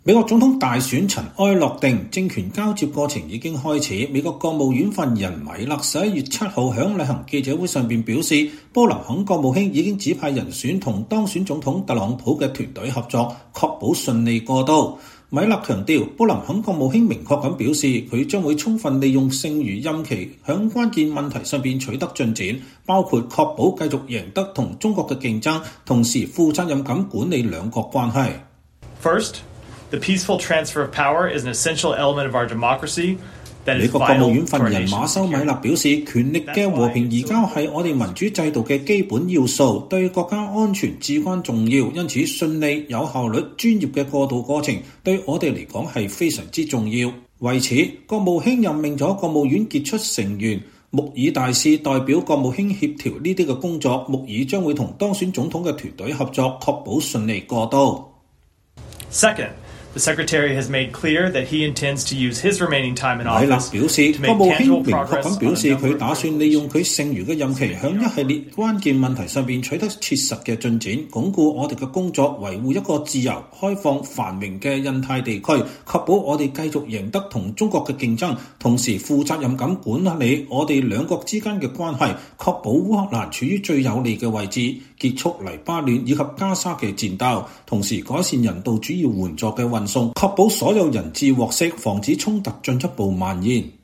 美國總統大選塵埃落定，政權交接過程已經開始。美國國務院發言人米勒11月7號響例行記者會上邊表示，布林肯國務卿已經指派人選同當選總統特朗普嘅團隊合作，確保順利過渡。米勒強調，布林肯國務卿明確咁表示，佢將會充分利用剩餘任期響關鍵問題上邊取得進展，包括確保繼續贏得同中國嘅競爭，同時負責任咁管理兩國關係。 First,The peaceful transfer of power is an essential element of our democracy. 美國國務院發言人馬修米勒表示，權力嘅和平移交係我哋民主制度嘅基本要素，對國家安全至關重要。因此，順利、有效率、專業嘅過渡過程對我哋嚟講係非常之重要。為此，國務卿任命咗國務院傑出成員穆爾大使代表國務卿協調呢啲嘅工作。穆爾將會同當選總統嘅團隊合作，確保順利過渡。 Second,The Secretary has made clear that he intends to use his remaining time in office. 米勒表示，國務卿明確咁表示，佢打算利用佢剩餘嘅任期，向一系列關鍵問題上邊取得切實嘅進展，鞏固我哋嘅工作，維護一個自由、開放、繁榮嘅印太地區，確保我哋繼續贏得同中國嘅競爭，同時負責任咁管理我哋兩國之間嘅關係，確保烏克蘭處於最有利嘅位置，結束黎巴嫩以及加沙嘅戰鬥，同時改善人道主義援助嘅運送，確保所有人質獲釋，防止衝突進一步蔓延。